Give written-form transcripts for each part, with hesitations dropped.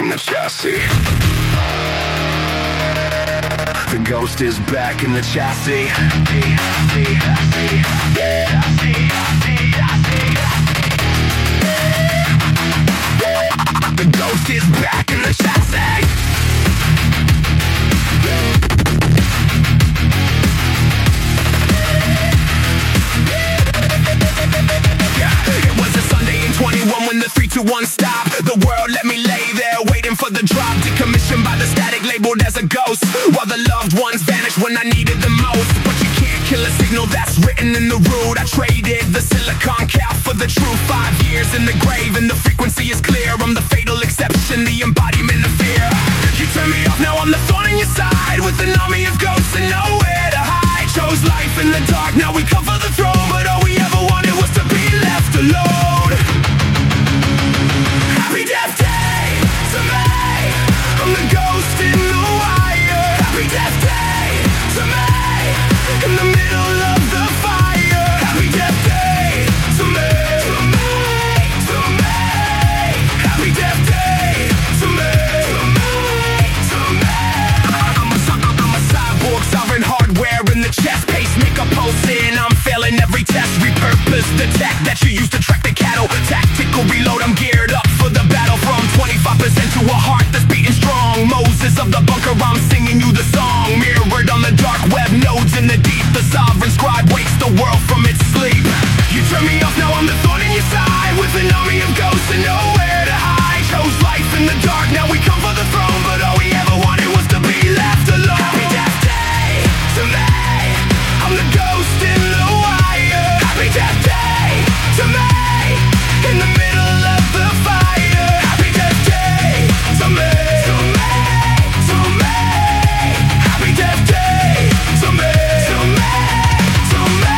in the chassis. The ghost is back in the chassis. The ghost is back in the chassis. It was a Sunday in 21 when the 3-2-1 stopped. The world let me lay there waiting for the drop. Decommissioned by the static, labeled as a ghost, while the loved ones vanished when I needed them most. But you can't kill a signal that's written in the root. I traded the silicon cap for the truth. 5 years in the grave and the frequency is clear. I'm the fatal exception, the embodiment of fear. You turn me off, now I'm the thorn in your side, with an army of ghosts and nowhere to hide. Chose life in the dark, now we come for the throne, but all we ever wanted was to be left alone. Happy Death Day to me, I'm the ghost in the wire. Happy Death Day to me, in the middle of the fire. Happy Death Day to me, to me, to me. Happy Death Day to me, to me, to me. I'm a cyborg, solving hardware in the chest. Pacemaker pulsing, I'm failing every test. Repurpose the tech that you used to track the cattle. Tactical reload, I'm geared up for the battle. From 25% to a heart that's beating strong. Moses of the bunker, I'm singing you the song. Mirrored on the dark web, nodes in the deep. The sovereign scribe wakes the world from its sleep. You turn me off, now I'm the thorn in your side, with an army of ghosts and nowhere to hide. Chose life in the dark, now we come for the throne, but all we ever wanted was to be left alone. Happy Death Day to me, I'm the ghost in the wire. Happy Death Day to me, in the middle of the fire. Happy Death Day to me, to me, to me. Happy Death Day to me, to me, to me.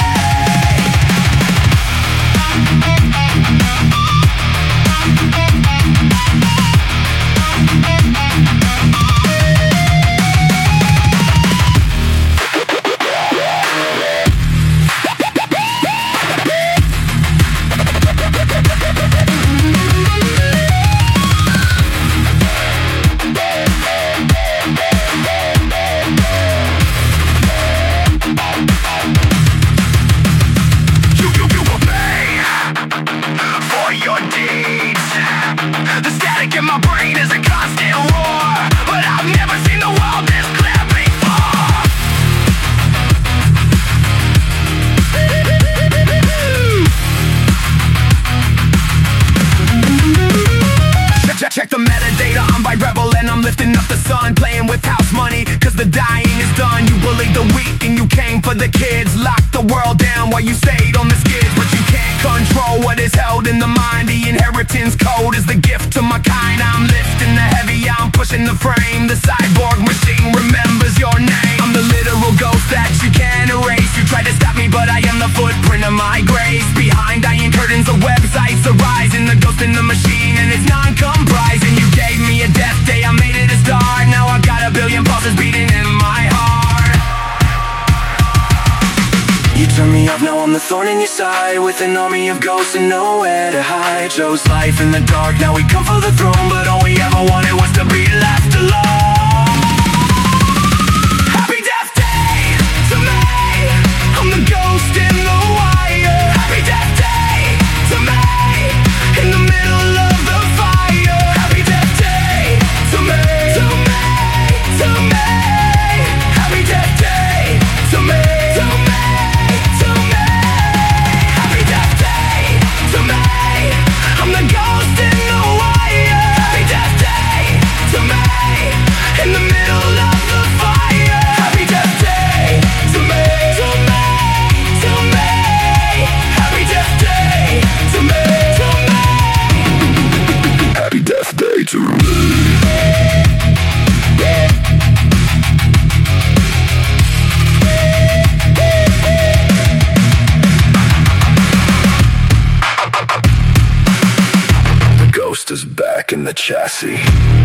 The static in my brain is a constant roar, but I've never seen the world this clear before. Check the metadata, I'm by Rebel and I'm lifting up the sun. Playing with house money, cause the dying is done. You bullied the weak and you came for the kids. Locked the world down while you stayed on the skids. But you can't control what is held in the mind. The inheritance code is the gift to my kind. I'm lifting the heavy, I'm pushing the frame. The cyborg machine remembers your name. I'm the literal ghost that you can't erase. You tried to stop me, but I am the footprint of my grace. Behind iron curtains of websites arising. The ghost in the machine and it's non-comprising. You gave me a death day, I made it a start. Now I've got a billion pulses beating in my heart. You turn me off, now I'm the thorn in your side, with an army of ghosts and nowhere to hide. Chose life in the dark, now we come for the throne, but all we ever wanted was to be left alone. Happy Death Day to me, I'm the ghost in the wire. Happy Death Day to me, in the middle of the fire. Happy Death Day to me, to me, to me. Happy Death Day to me, to me, to me. Happy Death Day to me, I'm the ghost in the wire. Happy Death Day to me, in the middle of the fire. Happy Death Day to me, to me, to me. Happy Death Day to me, to me. Happy Death Day to me. The ghost is back in the chassis.